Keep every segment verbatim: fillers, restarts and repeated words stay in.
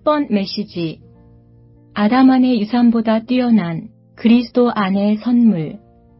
십 번 메시지. 아담 안의 유산보다 뛰어난 그리스도 안의 선물.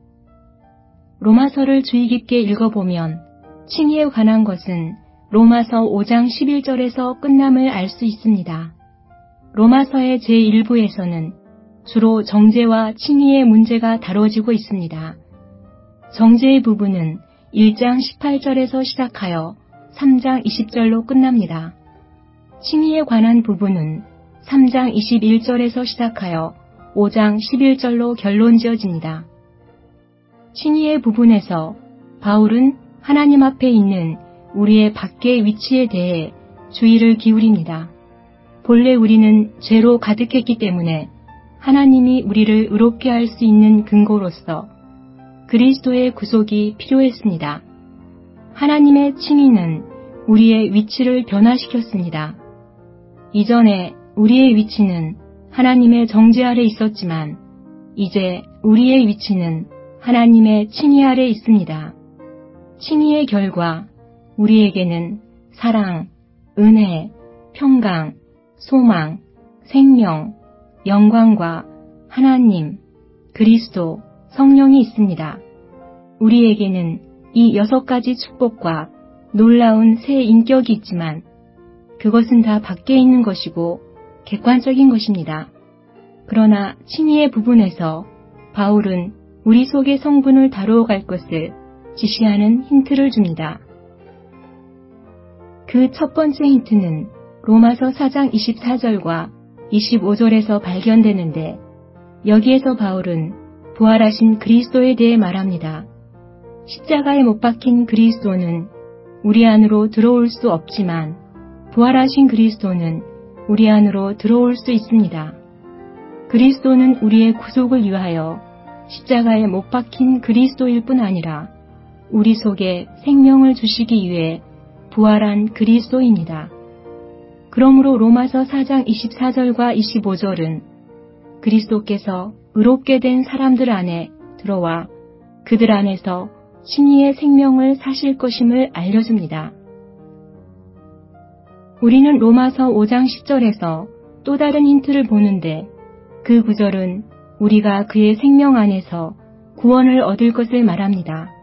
로마서를 주의 깊게 읽어보면 칭의에 관한 것은 로마서 오 장 십일 절에서 끝남을 알 수 있습니다. 로마서의 제일 부에서는 주로 정죄와 칭의의 문제가 다뤄지고 있습니다. 정죄의 부분은 일 장 십팔 절에서 시작하여 삼 장 이십 절로 끝납니다. 칭의에 관한 부분은 삼 장 이십일 절에서 시작하여 오 장 십일 절로 결론 지어집니다. 칭의의 부분에서 바울은 하나님 앞에 있는 우리의 밖의 위치에 대해 주의를 기울입니다. 본래 우리는 죄로 가득했기 때문에 하나님이 우리를 의롭게 할 수 있는 근거로서 그리스도의 구속이 필요했습니다. 하나님의 칭의는 우리의 위치를 변화시켰습니다. 이전에 우리의 위치는 하나님의 정죄 아래 있었지만 이제 우리의 위치는 하나님의 칭의 아래 있습니다. 칭의의 결과 우리에게는 사랑, 은혜, 평강, 소망, 생명, 영광과 하나님, 그리스도, 성령이 있습니다. 우리에게는 이 여섯 가지 축복과 놀라운 새 인격이 있지만 그것은 다 밖에 있는 것이고 객관적인 것입니다. 그러나 칭의의 부분에서 바울은 우리 속의 성분을 다루어 갈 것을 지시하는 힌트를 줍니다. 그 첫 번째 힌트는 로마서 사 장 이십사 절과 이십오 절에서 발견되는데 여기에서 바울은 부활하신 그리스도에 대해 말합니다. 십자가에 못 박힌 그리스도는 우리 안으로 들어올 수 없지만 부활하신 그리스도는 우리 안으로 들어올 수 있습니다. 그리스도는 우리의 구속을 위하여 십자가에 못 박힌 그리스도일 뿐 아니라 우리 속에 생명을 주시기 위해 부활한 그리스도입니다. 그러므로 로마서 사 장 이십사 절과 이십오 절은 그리스도께서 의롭게 된 사람들 안에 들어와 그들 안에서 칭의의 생명을 사실 것임을 알려줍니다. 우리는 로마서 오 장 십 절에서 또 다른 힌트를 보는데 그 구절은 우리가 그의 생명 안에서 구원을 얻을 것을 말합니다.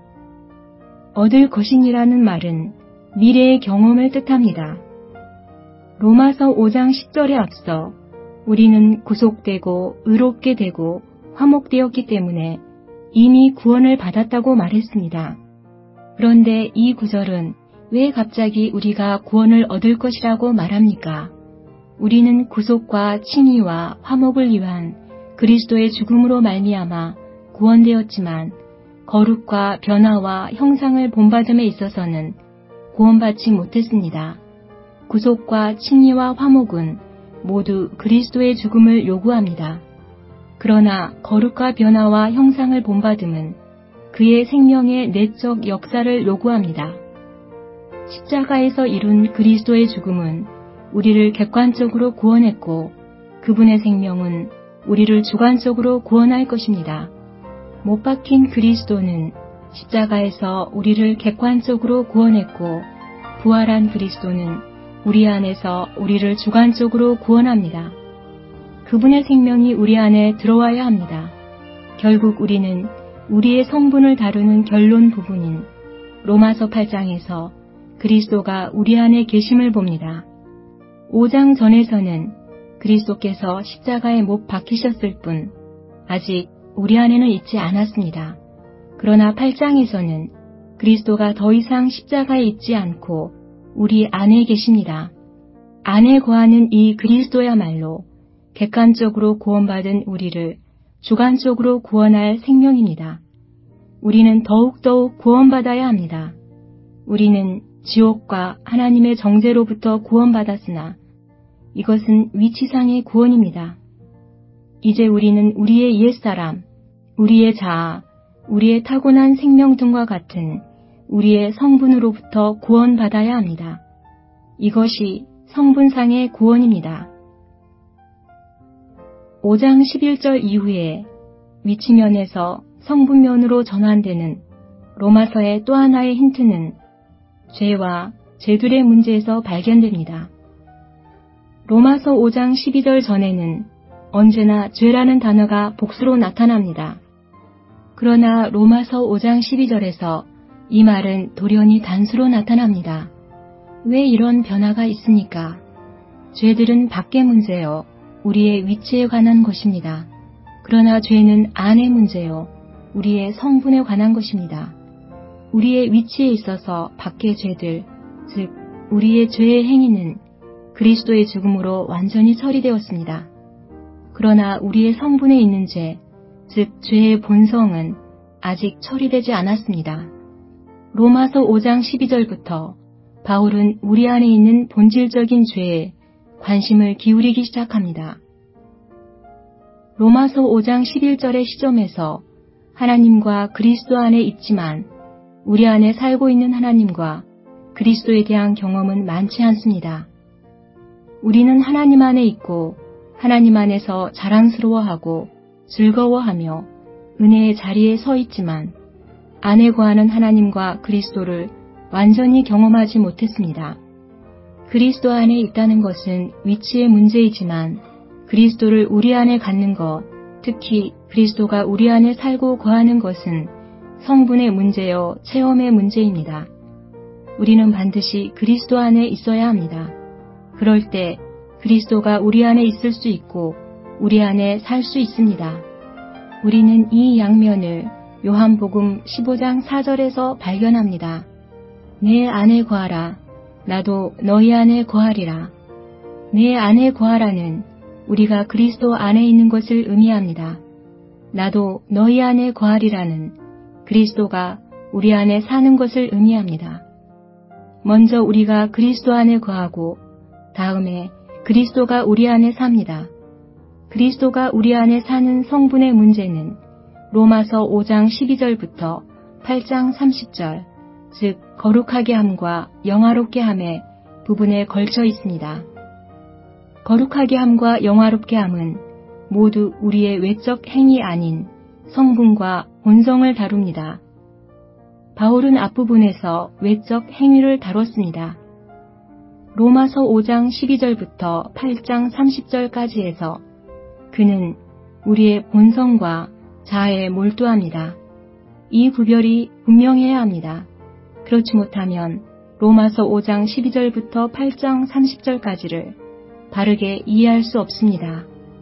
얻을 것이니라는 말은 미래의 경험을 뜻합니다. 로마서 오 장 십 절에 앞서 우리는 구속되고 의롭게 되고 화목되었기 때문에 이미 구원을 받았다고 말했습니다. 그런데 이 구절은 왜 갑자기 우리가 구원을 얻을 것이라고 말합니까? 우리는 구속과 칭의와 화목을 위한 그리스도의 죽음으로 말미암아 구원되었지만 거룩과 변화와 형상을 본받음에 있어서는 구원받지 못했습니다. 구속과 칭의와 화목은 모두 그리스도의 죽음을 요구합니다. 그러나 거룩과 변화와 형상을 본받음은 그의 생명의 내적 역사를 요구합니다. 십자가에서 이룬 그리스도의 죽음은 우리를 객관적으로 구원했고 그분의 생명은 우리를 주관적으로 구원할 것입니다. 못 박힌 그리스도는 십자가에서 우리를 객관적으로 구원했고 부활한 그리스도는 우리 안에서 우리를 주관적으로 구원합니다. 그분의 생명이 우리 안에 들어와야 합니다. 결국 우리는 우리의 성분을 다루는 결론 부분인 로마서 팔 장에서 그리스도가 우리 안에 계심을 봅니다. 오 장 전에서는 그리스도께서 십자가에 못 박히셨을 뿐 아직 우리 안에는 있지 않았습니다. 그러나 팔 장에서는 그리스도가 더 이상 십자가에 있지 않고 우리 안에 계십니다. 안에 거하는 이 그리스도야말로 객관적으로 구원받은 우리를 주관적으로 구원할 생명입니다. 우리는 더욱더욱 구원받아야 합니다. 우리는 지옥과 하나님의 정죄로부터 구원받았으나 이것은 위치상의 구원입니다. 이제 우리는 우리의 옛사람, 우리의 자아, 우리의 타고난 생명 등과 같은 우리의 성분으로부터 구원받아야 합니다. 이것이 성분상의 구원입니다. 오 장 십일 절 이후에 위치면에서 성분면으로 전환되는 로마서의 또 하나의 힌트는 죄와 죄들의 문제에서 발견됩니다. 로마서 오 장 십이 절 전에는 언제나 죄라는 단어가 복수로 나타납니다. 그러나 로마서 오 장 십이 절에서 이 말은 돌연히 단수로 나타납니다. 왜 이런 변화가 있습니까? 죄들은 밖의 문제요, 우리의 위치에 관한 것입니다. 그러나 죄는 안의 문제요, 우리의 성분에 관한 것입니다. 우리의 위치에 있어서 밖의 죄들, 즉 우리의 죄의 행위는 그리스도의 죽음으로 완전히 처리되었습니다. 그러나 우리의 성분에 있는 죄, 즉 죄의 본성은 아직 처리되지 않았습니다. 로마서 오 장 십이 절부터 바울은 우리 안에 있는 본질적인 죄에 관심을 기울이기 시작합니다. 로마서 오 장 십일 절의 시점에서 하나님과 그리스도 안에 있지만 우리 안에 살고 있는 하나님과 그리스도에 대한 경험은 많지 않습니다. 우리는 하나님 안에 있고 하나님 안에서 자랑스러워하고 즐거워하며 은혜의 자리에 서 있지만 안에 거하는 하나님과 그리스도를 완전히 경험하지 못했습니다. 그리스도 안에 있다는 것은 위치의 문제이지만 그리스도를 우리 안에 갖는 것, 특히 그리스도가 우리 안에 살고 거하는 것은 성분의 문제요, 체험의 문제입니다. 우리는 반드시 그리스도 안에 있어야 합니다. 그럴 때 그리스도가 우리 안에 있을 수 있고 우리 안에 살 수 있습니다. 우리는 이 양면을 요한복음 십오 장 사 절에서 발견합니다. 내 안에 거하라, 나도 너희 안에 거하리라. 내 안에 거하라는 우리가 그리스도 안에 있는 것을 의미합니다. 나도 너희 안에 거하리라는 그리스도가 우리 안에 사는 것을 의미합니다. 먼저 우리가 그리스도 안에 거하고 다음에 그리스도가 우리 안에 삽니다. 그리스도가 우리 안에 사는 성분의 문제는 로마서 오 장 십이 절부터 팔 장 삼십 절, 즉 거룩하게 함과 영화롭게 함의 부분에 걸쳐 있습니다. 거룩하게 함과 영화롭게 함은 모두 우리의 외적 행위 아닌 성분과 본성을 다룹니다. 바울은 앞부분에서 외적 행위를 다뤘습니다. 로마서 오 장 십이 절부터 팔 장 삼십 절까지 해서 그는 우리의 본성과 자아에 몰두합니다. 이 구별이 분명해야 합니다. 그렇지 못하면 로마서 오 장 십이 절부터 팔 장 삼십 절까지를 바르게 이해할 수 없습니다.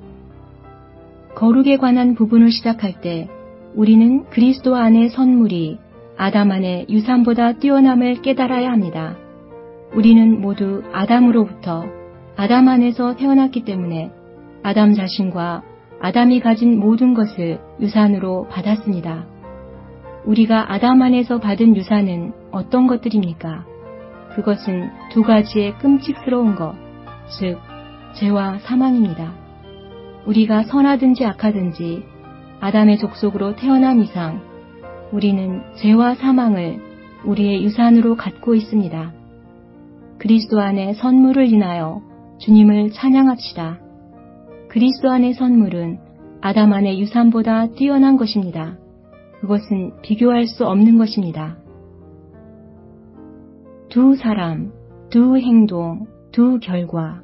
거룩에 관한 부분을 시작할 때 우리는 그리스도 안의 선물이 아담 안의 유산보다 뛰어남을 깨달아야 합니다. 우리는 모두 아담으로부터 아담 안에서 태어났기 때문에 아담 자신과 아담이 가진 모든 것을 유산으로 받았습니다. 우리가 아담 안에서 받은 유산은 어떤 것들입니까? 그것은 두 가지의 끔찍스러운 것, 즉 죄와 사망입니다. 우리가 선하든지 악하든지 아담의 족속으로 태어난 이상 우리는 죄와 사망을 우리의 유산으로 갖고 있습니다. 그리스도 안의 선물을 인하여 주님을 찬양합시다. 그리스도 안의 선물은 아담 안의 유산보다 뛰어난 것입니다. 그것은 비교할 수 없는 것입니다. 두 사람, 두 행동, 두 결과.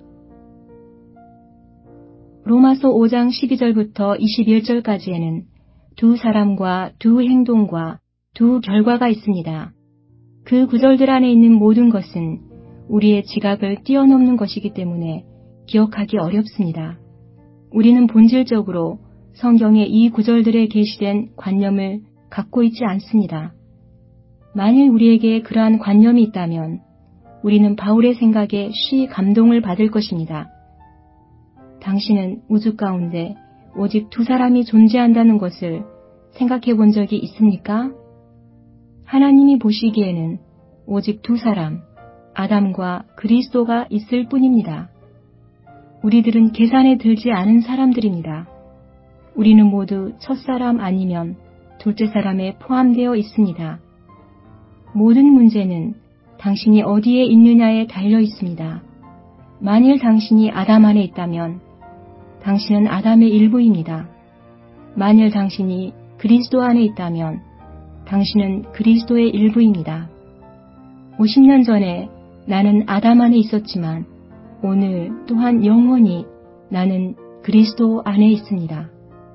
로마서 오 장 십이 절부터 이십일 절까지에는 두 사람과 두 행동과 두 결과가 있습니다. 그 구절들 안에 있는 모든 것은 우리의 지각을 뛰어넘는 것이기 때문에 기억하기 어렵습니다. 우리는 본질적으로 성경의 이 구절들에 게시된 관념을 갖고 있지 않습니다. 만일 우리에게 그러한 관념이 있다면 우리는 바울의 생각에 쉬 감동을 받을 것입니다. 당신은 우주 가운데 오직 두 사람이 존재한다는 것을 생각해 본 적이 있습니까? 하나님이 보시기에는 오직 두 사람, 아담과 그리스도가 있을 뿐입니다. 우리들은 계산에 들지 않은 사람들입니다. 우리는 모두 첫사람 아니면 둘째 사람에 포함되어 있습니다. 모든 문제는 당신이 어디에 있느냐에 달려 있습니다. 만일 당신이 아담 안에 있다면 당신은 아담의 일부입니다. 만일 당신이 그리스도 안에 있다면 당신은 그리스도의 일부입니다. 오십 년 전에 나는 아담 안에 있었지만 오늘 또한 영원히 나는 그리스도 안에 있습니다.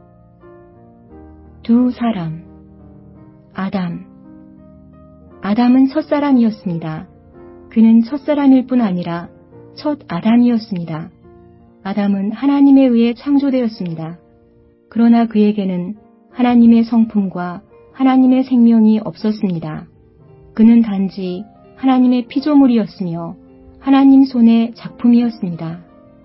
두 사람. 아담. 아담은 첫사람이었습니다. 그는 첫사람일 뿐 아니라 첫 아담이었습니다. 아담은 하나님에 의해 창조되었습니다. 그러나 그에게는 하나님의 성품과 하나님의 생명이 없었습니다. 그는 단지 하나님의 피조물이었으며 하나님 손의 작품이었습니다.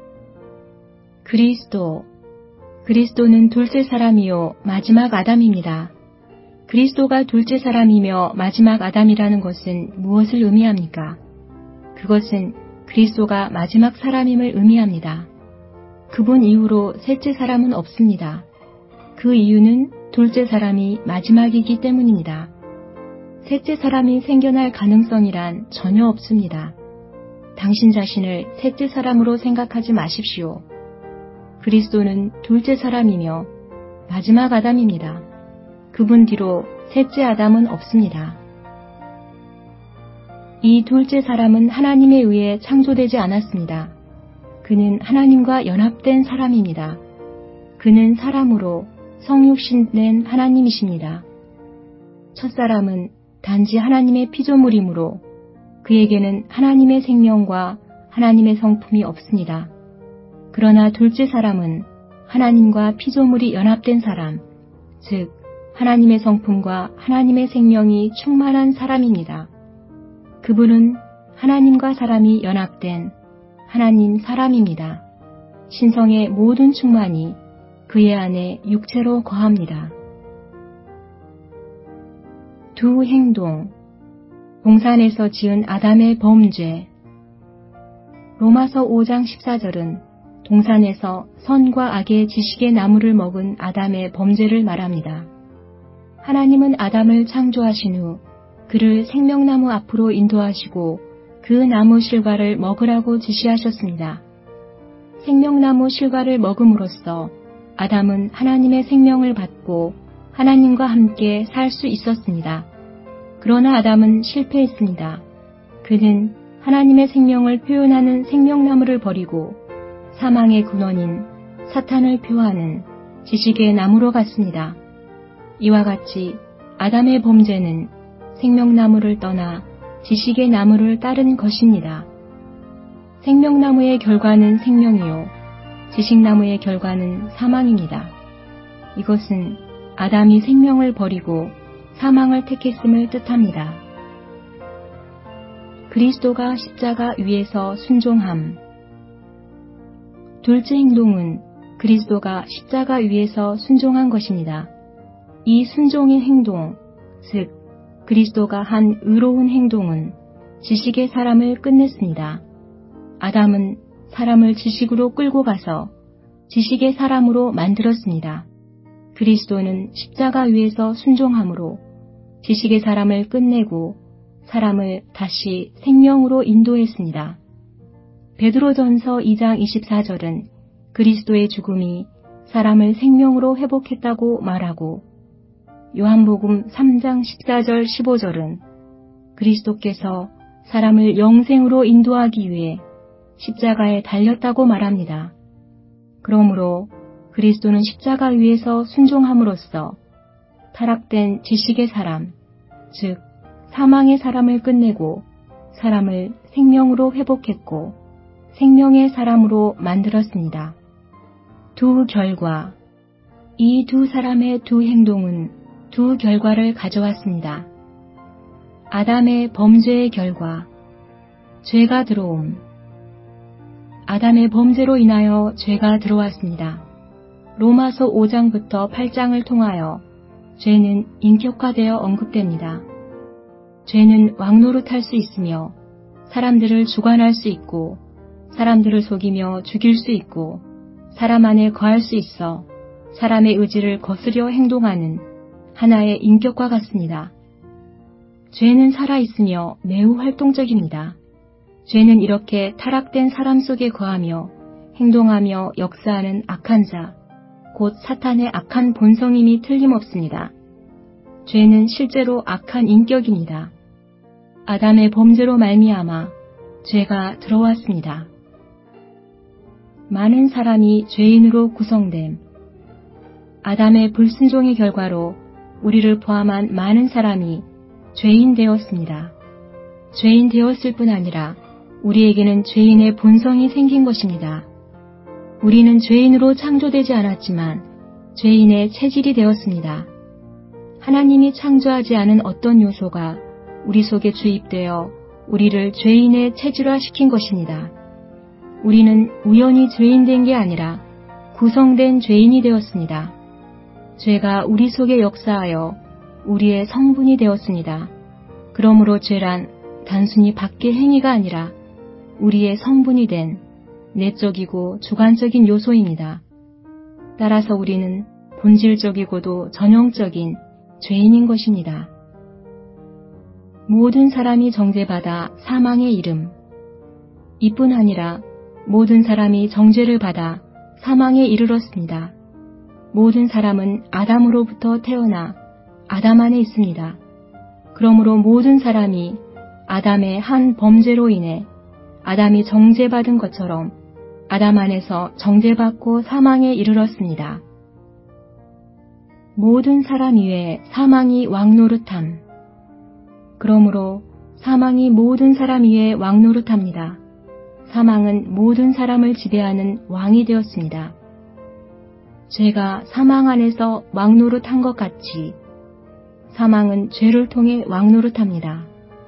그리스도. 그리스도는 둘째 사람이요 마지막 아담입니다. 그리스도가 둘째 사람이며 마지막 아담이라는 것은 무엇을 의미합니까? 그것은 그리스도가 마지막 사람임을 의미합니다. 그분 이후로 셋째 사람은 없습니다. 그 이유는 둘째 사람이 마지막이기 때문입니다. 셋째 사람이 생겨날 가능성이란 전혀 없습니다. 당신 자신을 셋째 사람으로 생각하지 마십시오. 그리스도는 둘째 사람이며 마지막 아담입니다. 그분 뒤로 셋째 아담은 없습니다. 이 둘째 사람은 하나님에 의해 창조되지 않았습니다. 그는 하나님과 연합된 사람입니다. 그는 사람으로 성육신된 하나님이십니다. 첫사람은 단지 하나님의 피조물이므로 그에게는 하나님의 생명과 하나님의 성품이 없습니다. 그러나 둘째 사람은 하나님과 피조물이 연합된 사람, 즉 하나님의 성품과 하나님의 생명이 충만한 사람입니다. 그분은 하나님과 사람이 연합된 하나님 사람입니다. 신성의 모든 충만이 그의 안에 육체로 거합니다. 두 행동. 동산에서 지은 아담의 범죄. 로마서 오 장 십사 절은 동산에서 선과 악의 지식의 나무를 먹은 아담의 범죄를 말합니다. 하나님은 아담을 창조하신 후 그를 생명나무 앞으로 인도하시고 그 나무 실과를 먹으라고 지시하셨습니다. 생명나무 실과를 먹음으로써 아담은 하나님의 생명을 받고 하나님과 함께 살 수 있었습니다. 그러나 아담은 실패했습니다. 그는 하나님의 생명을 표현하는 생명나무를 버리고 사망의 근원인 사탄을 표하는 지식의 나무로 갔습니다. 이와 같이 아담의 범죄는 생명나무를 떠나 지식의 나무를 따른 것입니다. 생명나무의 결과는 생명이요 지식나무의 결과는 사망입니다. 이것은 아담이 생명을 버리고 사망을 택했음을 뜻합니다. 그리스도가 십자가 위에서 순종함. 둘째 행동은 그리스도가 십자가 위에서 순종한 것입니다. 이 순종의 행동, 즉 그리스도가 한 의로운 행동은 지식의 사람을 끝냈습니다. 아담은 사람을 지식으로 끌고 가서 지식의 사람으로 만들었습니다. 그리스도는 십자가 위에서 순종함으로 지식의 사람을 끝내고 사람을 다시 생명으로 인도했습니다. 베드로전서 이 장 이십사 절은 그리스도의 죽음이 사람을 생명으로 회복했다고 말하고 요한복음 삼 장 십사 절 십오 절은 그리스도께서 사람을 영생으로 인도하기 위해 십자가에 달렸다고 말합니다. 그러므로 그리스도는 십자가 위에서 순종함으로써 타락된 지식의 사람, 즉 사망의 사람을 끝내고 사람을 생명으로 회복했고 생명의 사람으로 만들었습니다. 두 결과. 이 두 사람의 두 행동은 두 결과를 가져왔습니다. 아담의 범죄의 결과. 죄가 들어옴. 아담의 범죄로 인하여 죄가 들어왔습니다. 로마서 오 장부터 팔 장을 통하여 죄는 인격화되어 언급됩니다. 죄는 왕노릇할 수 있으며 사람들을 주관할 수 있고 사람들을 속이며 죽일 수 있고 사람 안에 거할 수 있어 사람의 의지를 거스려 행동하는 하나의 인격과 같습니다. 죄는 살아있으며 매우 활동적입니다. 죄는 이렇게 타락된 사람 속에 거하며 행동하며 역사하는 악한 자, 곧 사탄의 악한 본성임이 틀림없습니다. 죄는 실제로 악한 인격입니다. 아담의 범죄로 말미암아 죄가 들어왔습니다. 많은 사람이 죄인으로 구성됨. 아담의 불순종의 결과로 우리를 포함한 많은 사람이 죄인 되었습니다. 죄인 되었을 뿐 아니라 우리에게는 죄인의 본성이 생긴 것입니다. 우리는 죄인으로 창조되지 않았지만 죄인의 체질이 되었습니다. 하나님이 창조하지 않은 어떤 요소가 우리 속에 주입되어 우리를 죄인의 체질화시킨 것입니다. 우리는 우연히 죄인된 게 아니라 구성된 죄인이 되었습니다. 죄가 우리 속에 역사하여 우리의 성분이 되었습니다. 그러므로 죄란 단순히 밖의 행위가 아니라 우리의 성분이 된 내적이고 주관적인 요소입니다. 따라서 우리는 본질적이고도 전형적인 죄인인 것입니다. 모든 사람이 정죄받아 사망에 이름. 이뿐 아니라 모든 사람이 정죄를 받아 사망에 이르렀습니다. 모든 사람은 아담으로부터 태어나 아담 안에 있습니다. 그러므로 모든 사람이 아담의 한 범죄로 인해 아담이 정죄받은 것처럼 아담 안에서 정죄받고 사망에 이르렀습니다. 모든 사람 위에 사망이 왕노릇함. 그러므로 사망이 모든 사람 위에 왕노릇합니다. 사망은 모든 사람을 지배하는 왕이 되었습니다. 죄가 사망 안에서 왕노릇한 것 같이 사망은 죄를 통해 왕노릇합니다.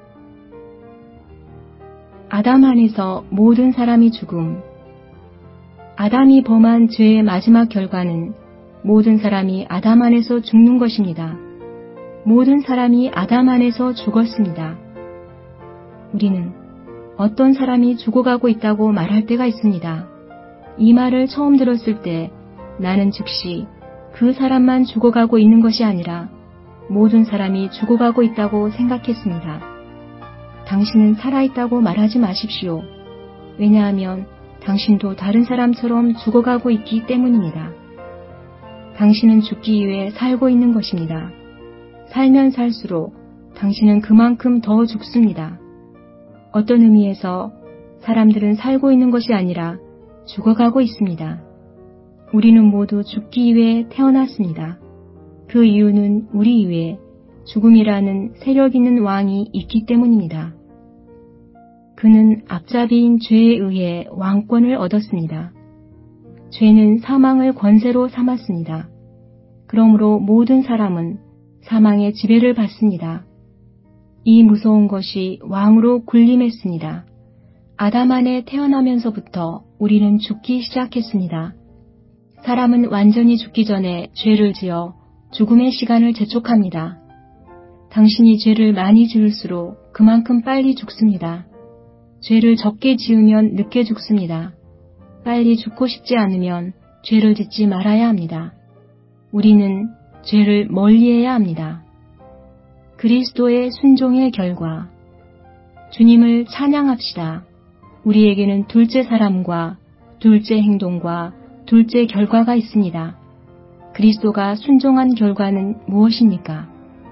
아담 안에서 모든 사람이 죽음. 아담이 범한 죄의 마지막 결과는 모든 사람이 아담 안에서 죽는 것입니다. 모든 사람이 아담 안에서 죽었습니다. 우리는 어떤 사람이 죽어가고 있다고 말할 때가 있습니다. 이 말을 처음 들었을 때 나는 즉시 그 사람만 죽어가고 있는 것이 아니라 모든 사람이 죽어가고 있다고 생각했습니다. 당신은 살아있다고 말하지 마십시오. 왜냐하면 당신도 다른 사람처럼 죽어가고 있기 때문입니다. 당신은 죽기 위해 살고 있는 것입니다. 살면 살수록 당신은 그만큼 더 죽습니다. 어떤 의미에서 사람들은 살고 있는 것이 아니라 죽어가고 있습니다. 우리는 모두 죽기 위해 태어났습니다. 그 이유는 우리 위에 죽음이라는 세력 있는 왕이 있기 때문입니다. 그는 앞잡이인 죄에 의해 왕권을 얻었습니다. 죄는 사망을 권세로 삼았습니다. 그러므로 모든 사람은 사망의 지배를 받습니다. 이 무서운 것이 왕으로 군림했습니다. 아담 안에 태어나면서부터 우리는 죽기 시작했습니다. 사람은 완전히 죽기 전에 죄를 지어 죽음의 시간을 재촉합니다. 당신이 죄를 많이 지을수록 그만큼 빨리 죽습니다. 죄를 적게 지으면 늦게 죽습니다. 빨리 죽고 싶지 않으면 죄를 짓지 말아야 합니다. 우리는 죄를 멀리해야 합니다. 그리스도의 순종의 결과. 주님을 찬양합시다. 우리에게는 둘째 사람과 둘째 행동과 둘째 결과가 있습니다. 그리스도가 순종한 결과는 무엇입니까?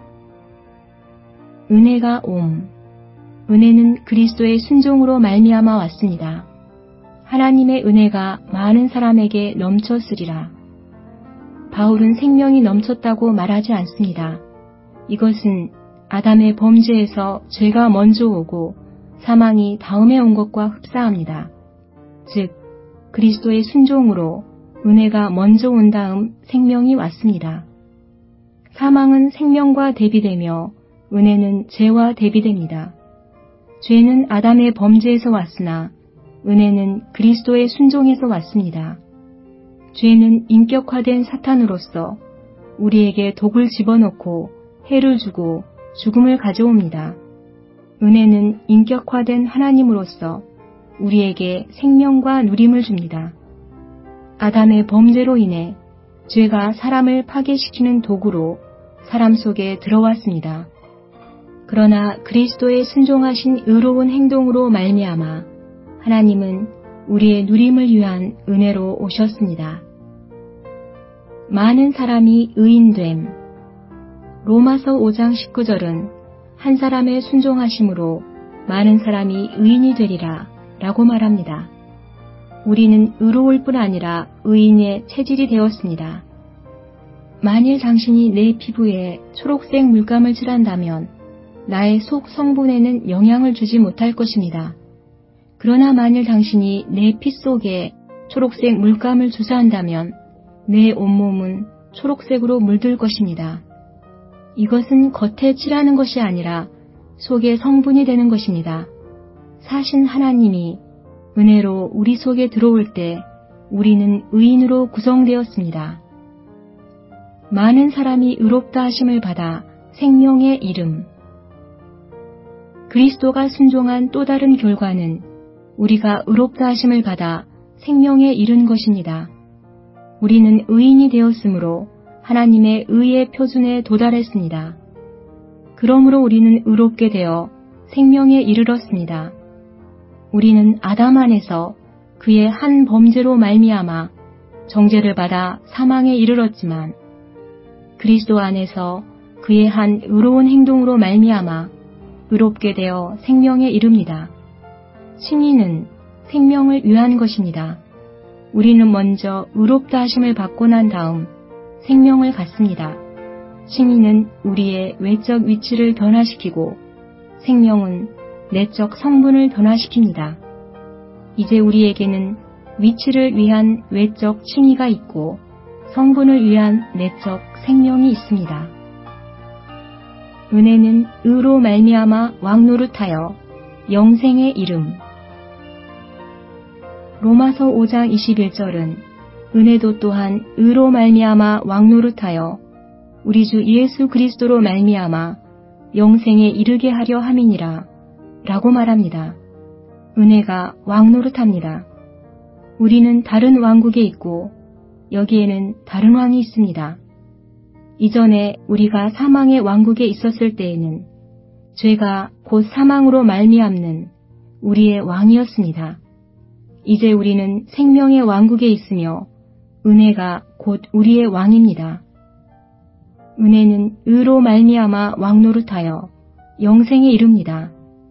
은혜가 옴. 은혜는 그리스도의 순종으로 말미암아 왔습니다. 하나님의 은혜가 많은 사람에게 넘쳤으리라. 바울은 생명이 넘쳤다고 말하지 않습니다. 이것은 아담의 범죄에서 죄가 먼저 오고 사망이 다음에 온 것과 흡사합니다. 즉, 그리스도의 순종으로 은혜가 먼저 온 다음 생명이 왔습니다. 사망은 생명과 대비되며 은혜는 죄와 대비됩니다. 죄는 아담의 범죄에서 왔으나 은혜는 그리스도의 순종에서 왔습니다. 죄는 인격화된 사탄으로서 우리에게 독을 집어넣고 해를 주고 죽음을 가져옵니다. 은혜는 인격화된 하나님으로서 우리에게 생명과 누림을 줍니다. 아담의 범죄로 인해 죄가 사람을 파괴시키는 도구로 사람 속에 들어왔습니다. 그러나 그리스도의 순종하신 의로운 행동으로 말미암아 하나님은 우리의 누림을 위한 은혜로 오셨습니다. 많은 사람이 의인됨. 로마서 오 장 십구 절은 한 사람의 순종하심으로 많은 사람이 의인이 되리라 라고 말합니다. 우리는 의로울 뿐 아니라 의인의 체질이 되었습니다. 만일 당신이 내 피부에 초록색 물감을 칠한다면 나의 속 성분에는 영향을 주지 못할 것입니다. 그러나 만일 당신이 내 피 속에 초록색 물감을 주사한다면 내 온몸은 초록색으로 물들 것입니다. 이것은 겉에 칠하는 것이 아니라 속의 성분이 되는 것입니다. 사신 하나님이 은혜로 우리 속에 들어올 때 우리는 의인으로 구성되었습니다. 많은 사람이 의롭다 하심을 받아 생명의 이름. 그리스도가 순종한 또 다른 결과는 우리가 의롭다 하심을 받아 생명에 이른 것입니다. 우리는 의인이 되었으므로 하나님의 의의 표준에 도달했습니다. 그러므로 우리는 의롭게 되어 생명에 이르렀습니다. 우리는 아담 안에서 그의 한 범죄로 말미암아 정죄를 받아 사망에 이르렀지만 그리스도 안에서 그의 한 의로운 행동으로 말미암아 의롭게 되어 생명에 이릅니다. 칭의는 생명을 위한 것입니다. 우리는 먼저 의롭다 하심을 받고 난 다음 생명을 갖습니다. 칭의는 우리의 외적 위치를 변화시키고 생명은 내적 성분을 변화시킵니다. 이제 우리에게는 위치를 위한 외적 칭의가 있고 성분을 위한 내적 생명이 있습니다. 은혜는 의로 말미암아 왕노릇하여 영생의 이름. 로마서 오 장 이십일 절은 은혜도 또한 의로 말미암아 왕노릇하여 우리 주 예수 그리스도로 말미암아 영생에 이르게 하려 함이니라 라고 말합니다. 은혜가 왕노릇합니다. 우리는 다른 왕국에 있고 여기에는 다른 왕이 있습니다. 이전에 우리가 사망의 왕국에 있었을 때에는 죄가 곧 사망으로 말미암는 우리의 왕이었습니다. 이제 우리는 생명의 왕국에 있으며 은혜가 곧 우리의 왕입니다. 은혜는 의로 말미암아 왕노릇하여 영생에 이릅니다.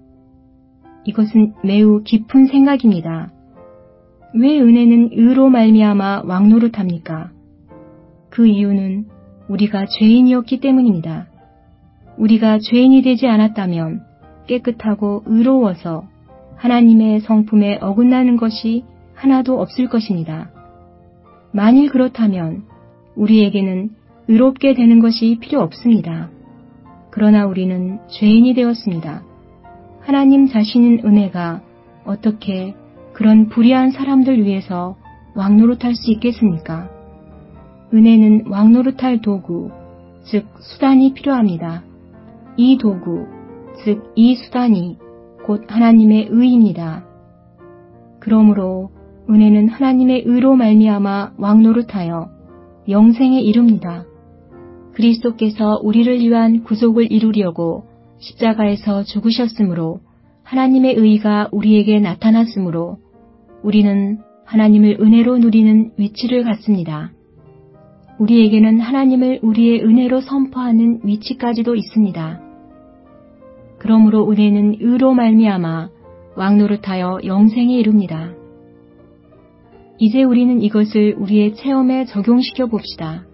이것은 매우 깊은 생각입니다. 왜 은혜는 의로 말미암아 왕노릇합니까? 그 이유는 우리가 죄인이었기 때문입니다. 우리가 죄인이 되지 않았다면 깨끗하고 의로워서 하나님의 성품에 어긋나는 것이 하나도 없을 것입니다. 만일 그렇다면 우리에게는 의롭게 되는 것이 필요 없습니다. 그러나 우리는 죄인이 되었습니다. 하나님 자신인 은혜가 어떻게 그런 불의한 사람들 위해서 왕노릇할 수 있겠습니까? 은혜는 왕노릇할 도구, 즉 수단이 필요합니다. 이 도구, 즉 이 수단이 곧 하나님의 의입니다. 그러므로 은혜는 하나님의 의로 말미암아 왕노릇하여 영생에 이릅니다. 그리스도께서 우리를 위한 구속을 이루려고 십자가에서 죽으셨으므로 하나님의 의가 우리에게 나타났으므로 우리는 하나님을 은혜로 누리는 위치를 갖습니다. 우리에게는 하나님을 우리의 은혜로 선포하는 위치까지도 있습니다. 그러므로 은혜는 의로 말미암아 왕노릇하여 영생에 이릅니다. 이제 우리는 이것을 우리의 체험에 적용시켜 봅시다.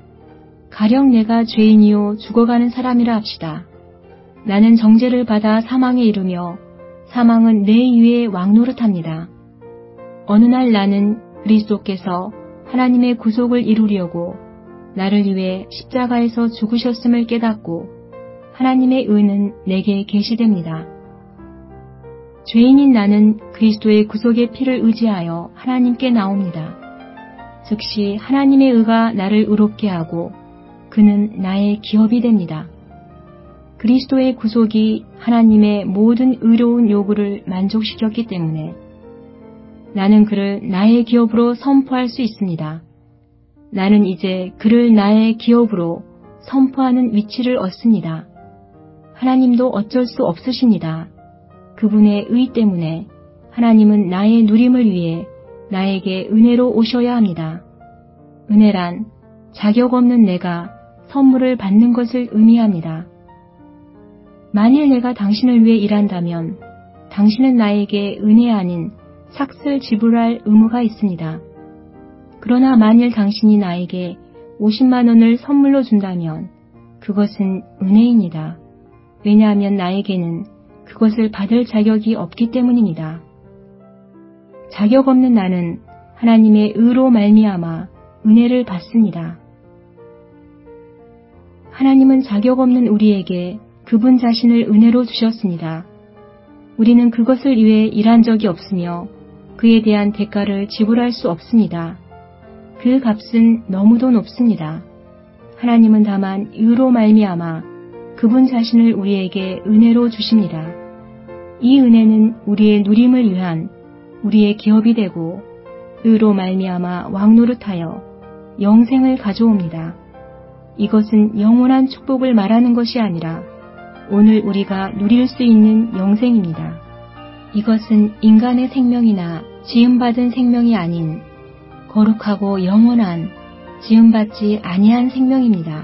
가령 내가 죄인이요 죽어가는 사람이라 합시다. 나는 정죄를 받아 사망에 이르며 사망은 내 위에 왕노릇합니다. 어느 날 나는 그리스도께서 하나님의 구속을 이루려고 나를 위해 십자가에서 죽으셨음을 깨닫고 하나님의 의는 내게 계시됩니다. 죄인인 나는 그리스도의 구속의 피를 의지하여 하나님께 나옵니다. 즉시 하나님의 의가 나를 의롭게 하고 그는 나의 기업이 됩니다. 그리스도의 구속이 하나님의 모든 의로운 요구를 만족시켰기 때문에 나는 그를 나의 기업으로 선포할 수 있습니다. 나는 이제 그를 나의 기업으로 선포하는 위치를 얻습니다. 하나님도 어쩔 수 없으십니다. 그분의 의 때문에 하나님은 나의 누림을 위해 나에게 은혜로 오셔야 합니다. 은혜란 자격 없는 내가 선물을 받는 것을 의미합니다. 만일 내가 당신을 위해 일한다면 당신은 나에게 은혜 아닌 삭슬 지불할 의무가 있습니다. 그러나 만일 당신이 나에게 오십만 원을 선물로 준다면 그것은 은혜입니다. 왜냐하면 나에게는 그것을 받을 자격이 없기 때문입니다. 자격 없는 나는 하나님의 의로 말미암아 은혜를 받습니다. 하나님은 자격 없는 우리에게 그분 자신을 은혜로 주셨습니다. 우리는 그것을 위해 일한 적이 없으며 그에 대한 대가를 지불할 수 없습니다. 그 값은 너무도 높습니다. 하나님은 다만 의로 말미암아 그분 자신을 우리에게 은혜로 주십니다. 이 은혜는 우리의 누림을 위한 우리의 기업이 되고 의로 말미암아 왕노릇하여 영생을 가져옵니다. 이것은 영원한 축복을 말하는 것이 아니라 오늘 우리가 누릴 수 있는 영생입니다. 이것은 인간의 생명이나 지음받은 생명이 아닌 거룩하고 영원한 지음받지 아니한 생명입니다.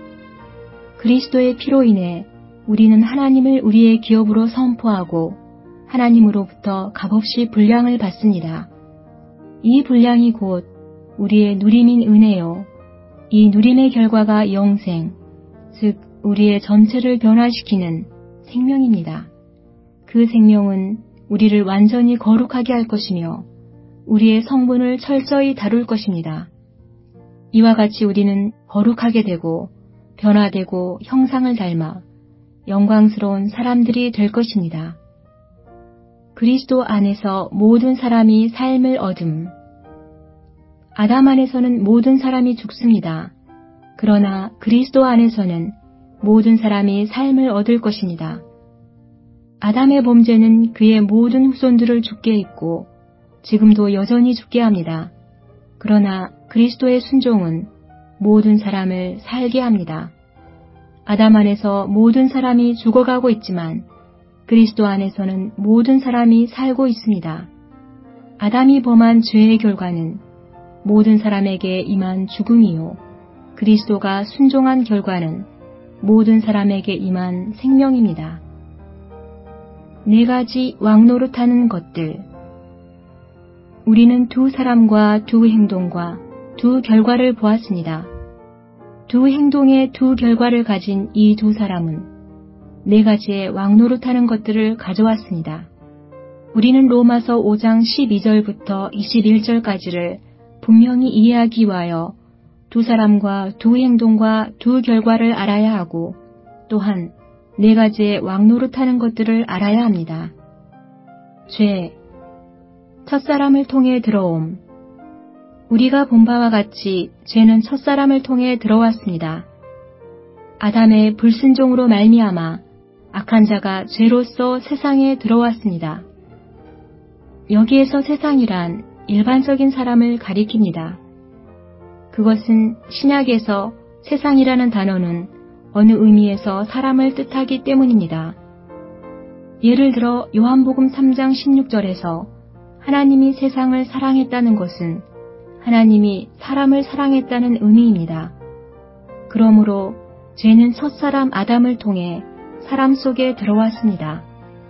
그리스도의 피로 인해 우리는 하나님을 우리의 기업으로 선포하고 하나님으로부터 값없이 분량을 받습니다. 이 분량이 곧 우리의 누림인 은혜요. 이 누림의 결과가 영생, 즉 우리의 전체를 변화시키는 생명입니다. 그 생명은 우리를 완전히 거룩하게 할 것이며 우리의 성분을 철저히 다룰 것입니다. 이와 같이 우리는 거룩하게 되고 변화되고 형상을 닮아 영광스러운 사람들이 될 것입니다. 그리스도 안에서 모든 사람이 삶을 얻음. 아담 안에서는 모든 사람이 죽습니다. 그러나 그리스도 안에서는 모든 사람이 삶을 얻을 것입니다. 아담의 범죄는 그의 모든 후손들을 죽게 했고 지금도 여전히 죽게 합니다. 그러나 그리스도의 순종은 모든 사람을 살게 합니다. 아담 안에서 모든 사람이 죽어가고 있지만 그리스도 안에서는 모든 사람이 살고 있습니다. 아담이 범한 죄의 결과는 모든 사람에게 임한 죽음이요. 그리스도가 순종한 결과는 모든 사람에게 임한 생명입니다. 네 가지 왕노릇하는 것들. 우리는 두 사람과 두 행동과 두 결과를 보았습니다. 두 행동의 두 결과를 가진 이 두 사람은 네 가지의 왕노릇하는 것들을 가져왔습니다. 우리는 로마서 오 장 십이 절부터 이십일 절까지를 분명히 이해하기 위하여 두 사람과 두 행동과 두 결과를 알아야 하고 또한 네 가지의 왕노릇하는 것들을 알아야 합니다. 죄, 첫사람을 통해 들어옴. 우리가 본 바와 같이 죄는 첫사람을 통해 들어왔습니다. 아담의 불순종으로 말미암아 악한 자가 죄로서 세상에 들어왔습니다. 여기에서 세상이란 일반적인 사람을 가리킵니다. 그것은 신약에서 세상이라는 단어는 어느 의미에서 사람을 뜻하기 때문입니다. 예를 들어 요한복음 삼 장 십육 절에서 하나님이 세상을 사랑했다는 것은 하나님이 사람을 사랑했다는 의미입니다. 그러므로 죄는 첫사람 아담을 통해 사람 속에 들어왔습니다.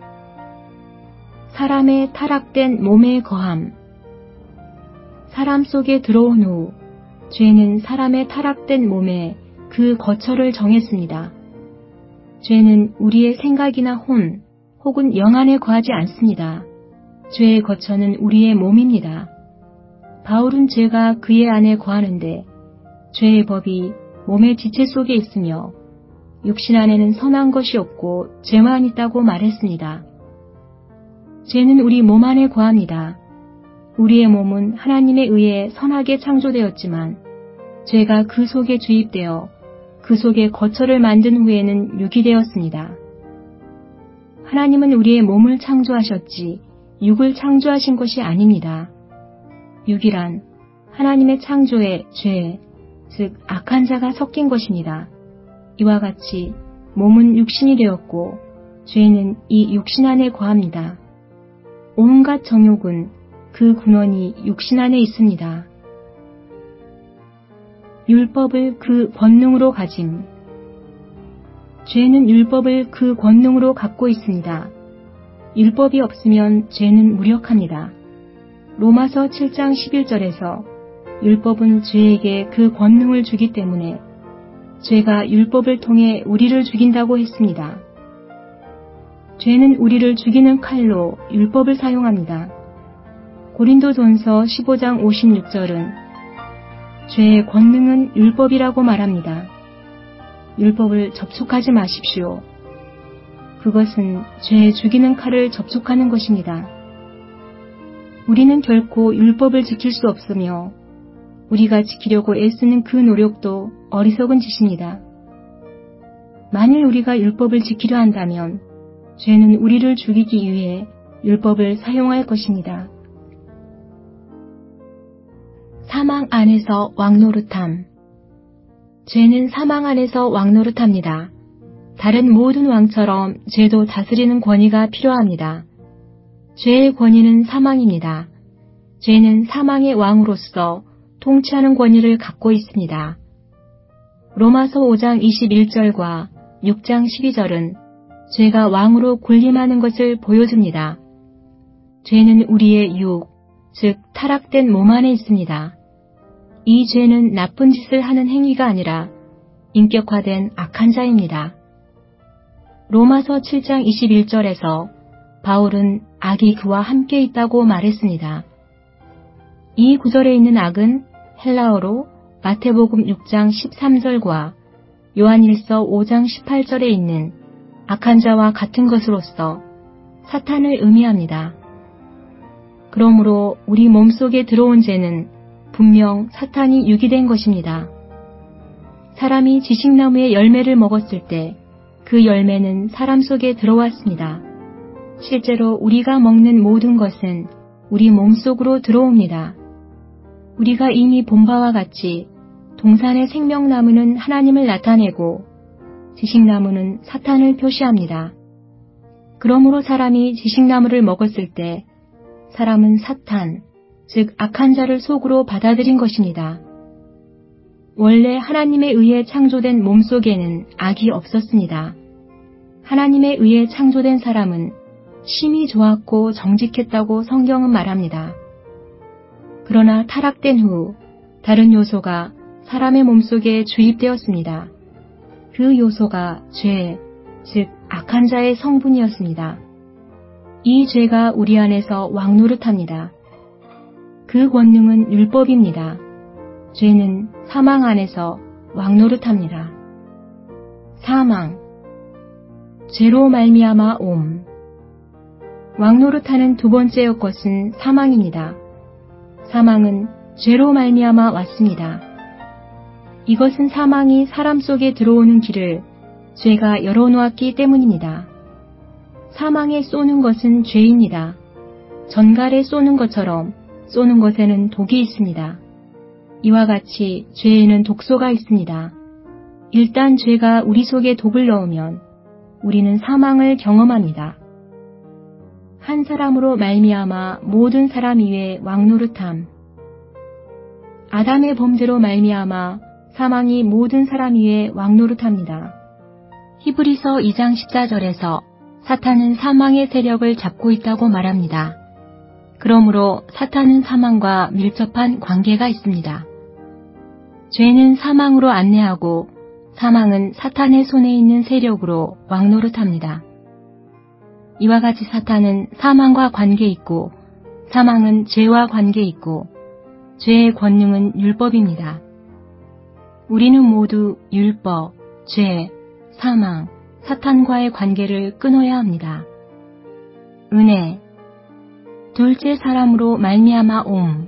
사람의 타락된 몸에 거함. 사람 속에 들어온 후 죄는 사람의 타락된 몸에 그 거처를 정했습니다. 죄는 우리의 생각이나 혼 혹은 영 안에 거하지 않습니다. 죄의 거처는 우리의 몸입니다. 바울은 죄가 그의 안에 거하는데 죄의 법이 몸의 지체 속에 있으며 육신 안에는 선한 것이 없고 죄만 있다고 말했습니다. 죄는 우리 몸 안에 거합니다. 우리의 몸은 하나님에 의해 선하게 창조되었지만 죄가 그 속에 주입되어 그 속에 거처를 만든 후에는 육이 되었습니다. 하나님은 우리의 몸을 창조하셨지 육을 창조하신 것이 아닙니다. 육이란 하나님의 창조에 죄, 즉 악한 자가 섞인 것입니다. 이와 같이 몸은 육신이 되었고 죄는 이 육신 안에 거합니다. 온갖 정욕은 그 근원이 육신 안에 있습니다. 율법을 그 권능으로 가짐. 죄는 율법을 그 권능으로 갖고 있습니다. 율법이 없으면 죄는 무력합니다. 로마서 칠 장 십일 절에서 율법은 죄에게 그 권능을 주기 때문에 죄가 율법을 통해 우리를 죽인다고 했습니다. 죄는 우리를 죽이는 칼로 율법을 사용합니다. 고린도전서 십오 장 오십육 절은 죄의 권능은 율법이라고 말합니다. 율법을 접촉하지 마십시오. 그것은 죄의 죽이는 칼을 접촉하는 것입니다. 우리는 결코 율법을 지킬 수 없으며 우리가 지키려고 애쓰는 그 노력도 어리석은 짓입니다. 만일 우리가 율법을 지키려 한다면 죄는 우리를 죽이기 위해 율법을 사용할 것입니다. 사망 안에서 왕노릇함. 죄는 사망 안에서 왕노릇합니다. 다른 모든 왕처럼 죄도 다스리는 권위가 필요합니다. 죄의 권위는 사망입니다. 죄는 사망의 왕으로서 통치하는 권위를 갖고 있습니다. 로마서 오 장 이십일 절과 육 장 십이 절은 죄가 왕으로 군림하는 것을 보여줍니다. 죄는 우리의 육, 즉 타락된 몸 안에 있습니다. 이 죄는 나쁜 짓을 하는 행위가 아니라 인격화된 악한 자입니다. 로마서 칠 장 이십일 절에서 바울은 악이 그와 함께 있다고 말했습니다. 이 구절에 있는 악은 헬라어로 마태복음 육 장 십삼 절과 요한일서 오 장 십팔 절에 있는 악한 자와 같은 것으로서 사탄을 의미합니다. 그러므로 우리 몸속에 들어온 죄는 분명 사탄이 유기된 것입니다. 사람이 지식나무의 열매를 먹었을 때 그 열매는 사람 속에 들어왔습니다. 실제로 우리가 먹는 모든 것은 우리 몸속으로 들어옵니다. 우리가 이미 본 바와 같이 동산의 생명나무는 하나님을 나타내고 지식나무는 사탄을 표시합니다. 그러므로 사람이 지식나무를 먹었을 때 사람은 사탄, 즉 악한 자를 속으로 받아들인 것입니다. 원래 하나님에 의해 창조된 몸속에는 악이 없었습니다. 하나님에 의해 창조된 사람은 심히 좋았고 정직했다고 성경은 말합니다. 그러나 타락된 후 다른 요소가 사람의 몸속에 주입되었습니다. 그 요소가 죄, 즉 악한 자의 성분이었습니다. 이 죄가 우리 안에서 왕노릇합니다. 그 권능은 율법입니다. 죄는 사망 안에서 왕노릇합니다. 사망, 죄로 말미암아 옴. 왕노릇하는 두 번째 것은 사망입니다. 사망은 죄로 말미암아 왔습니다. 이것은 사망이 사람 속에 들어오는 길을 죄가 열어놓았기 때문입니다. 사망에 쏘는 것은 죄입니다. 전갈에 쏘는 것처럼 쏘는 것에는 독이 있습니다. 이와 같이 죄에는 독소가 있습니다. 일단 죄가 우리 속에 독을 넣으면 우리는 사망을 경험합니다. 한 사람으로 말미암아 모든 사람 위에 왕노릇함. 아담의 범죄로 말미암아 사망이 모든 사람 위에 왕노릇합니다. 히브리서 이 장 십사 절에서 사탄은 사망의 세력을 잡고 있다고 말합니다. 그러므로 사탄은 사망과 밀접한 관계가 있습니다. 죄는 사망으로 안내하고 사망은 사탄의 손에 있는 세력으로 왕노릇합니다. 이와 같이 사탄은 사망과 관계 있고 사망은 죄와 관계 있고 죄의 권능은 율법입니다. 우리는 모두 율법, 죄, 사망, 사탄과의 관계를 끊어야 합니다. 은혜, 둘째 사람으로 말미암아 옴.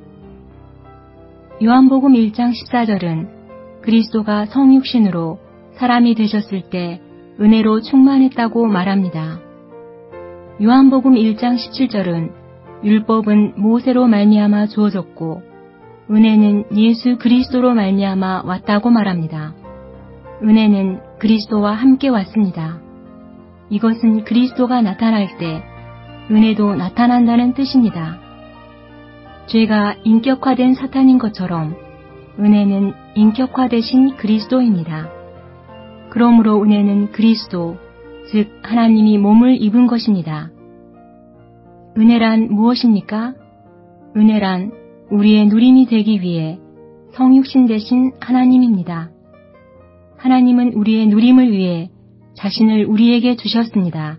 요한복음 일 장 십사 절은 그리스도가 성육신으로 사람이 되셨을 때 은혜로 충만했다고 말합니다. 요한복음 일 장 십칠 절은 율법은 모세로 말미암아 주어졌고 은혜는 예수 그리스도로 말미암아 왔다고 말합니다. 은혜는 그리스도와 함께 왔습니다. 이것은 그리스도가 나타날 때 은혜도 나타난다는 뜻입니다. 죄가 인격화된 사탄인 것처럼 은혜는 인격화되신 그리스도입니다. 그러므로 은혜는 그리스도, 즉 하나님이 몸을 입은 것입니다. 은혜란 무엇입니까? 은혜란 우리의 누림이 되기 위해 성육신 되신 하나님입니다. 하나님은 우리의 누림을 위해 자신을 우리에게 주셨습니다.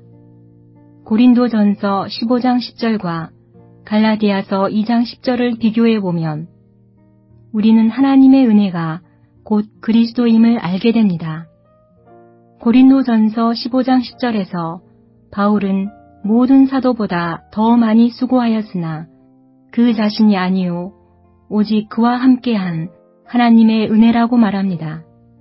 고린도전서 십오 장 십 절과 갈라디아서 이 장 십 절을 비교해보면 우리는 하나님의 은혜가 곧 그리스도임을 알게 됩니다. 고린도전서 십오 장 십 절에서 바울은 모든 사도보다 더 많이 수고하였으나 그 자신이 아니요 오직 그와 함께한 하나님의 은혜라고 말합니다.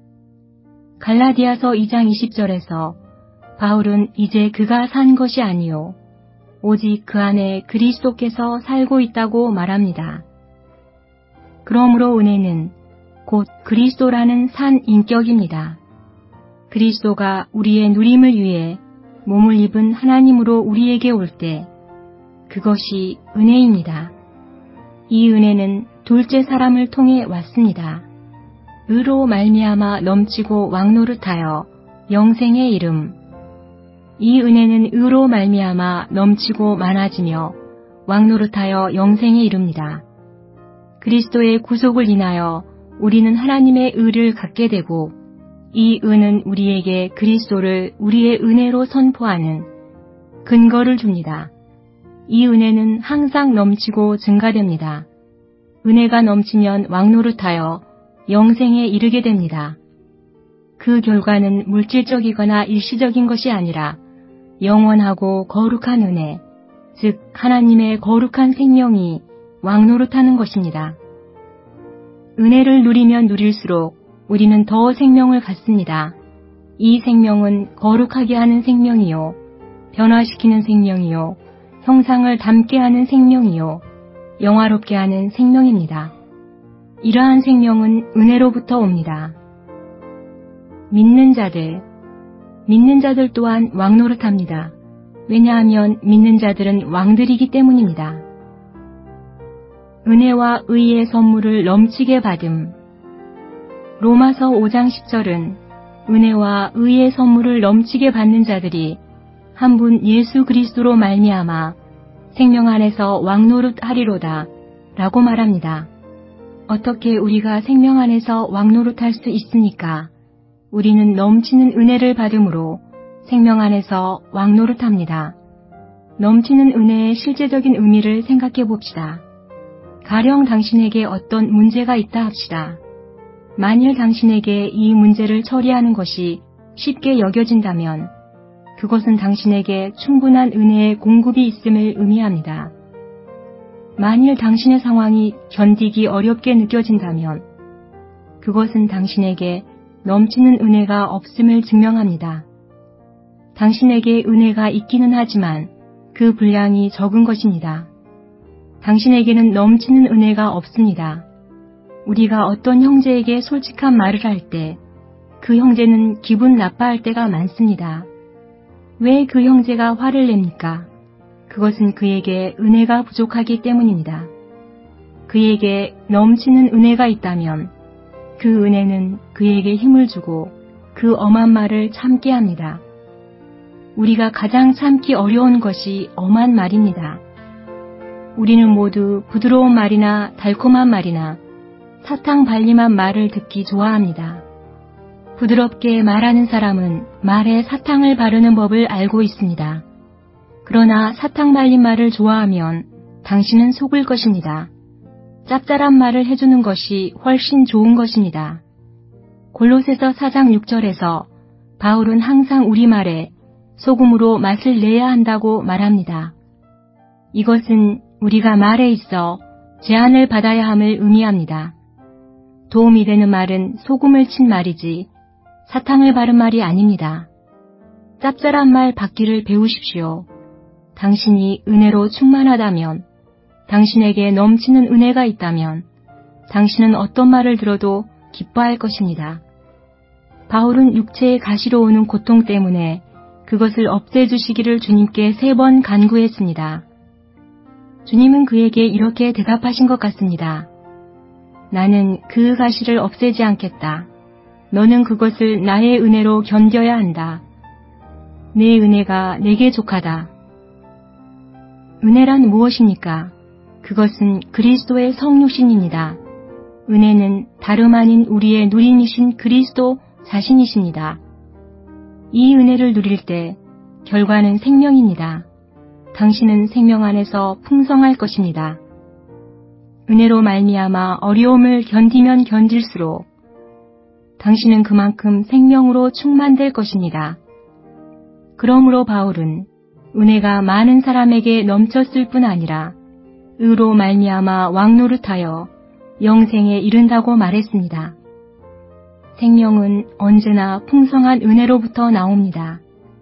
갈라디아서 이 장 이십 절에서 바울은 이제 그가 산 것이 아니요 오직 그 안에 그리스도께서 살고 있다고 말합니다. 그러므로 은혜는 곧 그리스도라는 산 인격입니다. 그리스도가 우리의 누림을 위해 몸을 입은 하나님으로 우리에게 올 때 그것이 은혜입니다. 이 은혜는 둘째 사람을 통해 왔습니다. 의로 말미암아 넘치고 왕노릇하여 영생의 이름. 이 은혜는 의로 말미암아 넘치고 많아지며 왕노릇하여 영생에 이릅니다. 그리스도의 구속을 인하여 우리는 하나님의 의를 갖게 되고 이 의는 우리에게 그리스도를 우리의 은혜로 선포하는 근거를 줍니다. 이 은혜는 항상 넘치고 증가됩니다. 은혜가 넘치면 왕노릇하여 영생에 이르게 됩니다. 그 결과는 물질적이거나 일시적인 것이 아니라 영원하고 거룩한 은혜, 즉 하나님의 거룩한 생명이 왕노릇하는 것입니다. 은혜를 누리면 누릴수록 우리는 더 생명을 갖습니다. 이 생명은 거룩하게 하는 생명이요, 변화시키는 생명이요, 형상을 닮게 하는 생명이요, 영화롭게 하는 생명입니다. 이러한 생명은 은혜로부터 옵니다. 믿는 자들, 믿는 자들 또한 왕노릇합니다. 왜냐하면 믿는 자들은 왕들이기 때문입니다. 은혜와 의의 선물을 넘치게 받음. 로마서 오 장 십 절은 은혜와 의의 선물을 넘치게 받는 자들이 한 분 예수 그리스도로 말미암아 생명 안에서 왕노릇하리로다 라고 말합니다. 어떻게 우리가 생명 안에서 왕노릇할 수 있습니까? 우리는 넘치는 은혜를 받음으로 생명 안에서 왕노릇합니다. 넘치는 은혜의 실제적인 의미를 생각해 봅시다. 가령 당신에게 어떤 문제가 있다 합시다. 만일 당신에게 이 문제를 처리하는 것이 쉽게 여겨진다면 그것은 당신에게 충분한 은혜의 공급이 있음을 의미합니다. 만일 당신의 상황이 견디기 어렵게 느껴진다면 그것은 당신에게 넘치는 은혜가 없음을 증명합니다. 당신에게 은혜가 있기는 하지만 그 분량이 적은 것입니다. 당신에게는 넘치는 은혜가 없습니다. 우리가 어떤 형제에게 솔직한 말을 할 때 그 형제는 기분 나빠할 때가 많습니다. 왜 그 형제가 화를 냅니까? 그것은 그에게 은혜가 부족하기 때문입니다. 그에게 넘치는 은혜가 있다면 그 은혜는 그에게 힘을 주고 그 엄한 말을 참게 합니다. 우리가 가장 참기 어려운 것이 엄한 말입니다. 우리는 모두 부드러운 말이나 달콤한 말이나 사탕 발림한 말을 듣기 좋아합니다. 부드럽게 말하는 사람은 말에 사탕을 바르는 법을 알고 있습니다. 그러나 사탕 발린 말을 좋아하면 당신은 속을 것입니다. 짭짤한 말을 해주는 것이 훨씬 좋은 것입니다. 골로새서 사 장 육 절에서 바울은 항상 우리말에 소금으로 맛을 내야 한다고 말합니다. 이것은 우리가 말에 있어 제한을 받아야 함을 의미합니다. 도움이 되는 말은 소금을 친 말이지 사탕을 바른 말이 아닙니다. 짭짤한 말 받기를 배우십시오. 당신이 은혜로 충만하다면, 당신에게 넘치는 은혜가 있다면 당신은 어떤 말을 들어도 기뻐할 것입니다. 바울은 육체의 가시로 오는 고통 때문에 그것을 없애주시기를 주님께 세 번 간구했습니다. 주님은 그에게 이렇게 대답하신 것 같습니다. 나는 그 가시를 없애지 않겠다. 너는 그것을 나의 은혜로 견뎌야 한다. 내 은혜가 내게 족하다. 은혜란 무엇입니까? 그것은 그리스도의 성육신입니다. 은혜는 다름 아닌 우리의 누림이신 그리스도 자신이십니다. 이 은혜를 누릴 때 결과는 생명입니다. 당신은 생명 안에서 풍성할 것입니다. 은혜로 말미암아 어려움을 견디면 견딜수록 당신은 그만큼 생명으로 충만될 것입니다. 그러므로 바울은 은혜가 많은 사람에게 넘쳤을 뿐 아니라 의로 말미암아 왕노릇하여 영생에 이른다고 말했습니다. 생명은 언제나 풍성한 은혜로부터 나옵니다.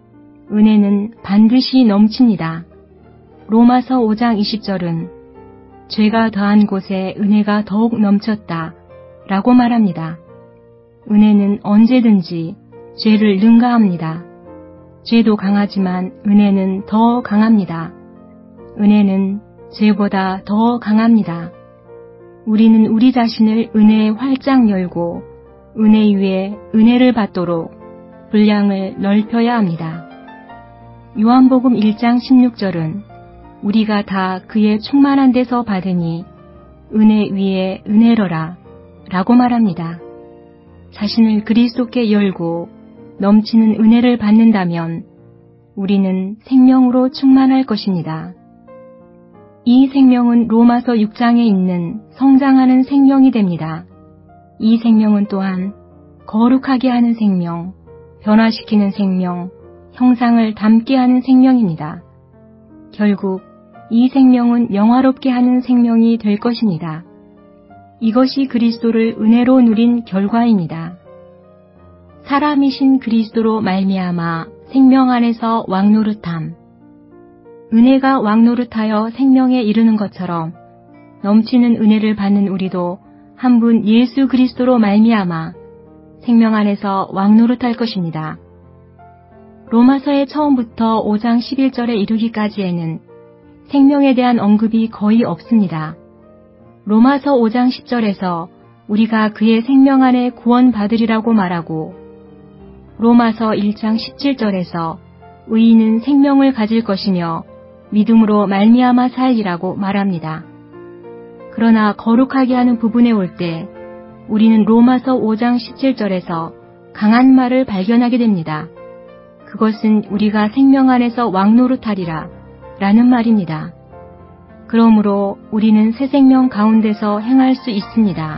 은혜는 반드시 넘칩니다. 로마서 오 장 이십 절은 죄가 더한 곳에 은혜가 더욱 넘쳤다 라고 말합니다. 은혜는 언제든지 죄를 능가합니다. 죄도 강하지만 은혜는 더 강합니다. 은혜는 죄보다 더 강합니다. 우리는 우리 자신을 은혜에 활짝 열고 은혜 위에 은혜를 받도록 분량을 넓혀야 합니다. 요한복음 일 장 십육 절은 우리가 다 그의 충만한 데서 받으니 은혜 위에 은혜로라 라고 말합니다. 자신을 그리스도께 열고 넘치는 은혜를 받는다면 우리는 생명으로 충만할 것입니다. 이 생명은 로마서 육 장에 있는 성장하는 생명이 됩니다. 이 생명은 또한 거룩하게 하는 생명, 변화시키는 생명, 형상을 담게 하는 생명입니다. 결국 이 생명은 영화롭게 하는 생명이 될 것입니다. 이것이 그리스도를 은혜로 누린 결과입니다. 사람이신 그리스도로 말미암아 생명 안에서 왕노릇함. 은혜가 왕노릇하여 생명에 이르는 것처럼 넘치는 은혜를 받는 우리도 한 분 예수 그리스도로 말미암아 생명 안에서 왕노릇할 것입니다. 로마서의 처음부터 오 장 십일 절에 이르기까지에는 생명에 대한 언급이 거의 없습니다. 로마서 오 장 십 절에서 우리가 그의 생명 안에 구원받으리라고 말하고 로마서 일 장 십칠 절에서 의인은 생명을 가질 것이며 믿음으로 말미암아 살리라고 말합니다. 그러나 거룩하게 하는 부분에 올 때 우리는 로마서 오 장 십칠 절에서 강한 말을 발견하게 됩니다. 그것은 우리가 생명 안에서 왕노릇하리라 라는 말입니다. 그러므로 우리는 새 생명 가운데서 행할 수 있습니다.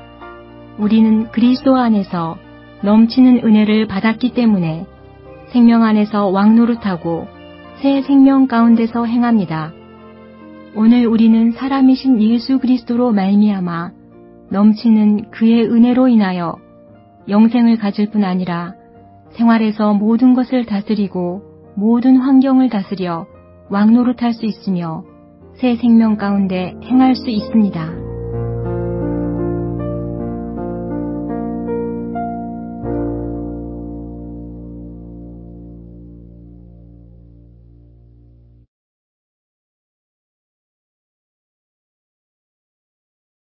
우리는 그리스도 안에서 넘치는 은혜를 받았기 때문에 생명 안에서 왕노릇하고 새 생명 가운데서 행합니다. 오늘 우리는 사람이신 예수 그리스도로 말미암아 넘치는 그의 은혜로 인하여 영생을 가질 뿐 아니라 생활에서 모든 것을 다스리고 모든 환경을 다스려 왕노릇할 수 있으며 새 생명 가운데 행할 수 있습니다.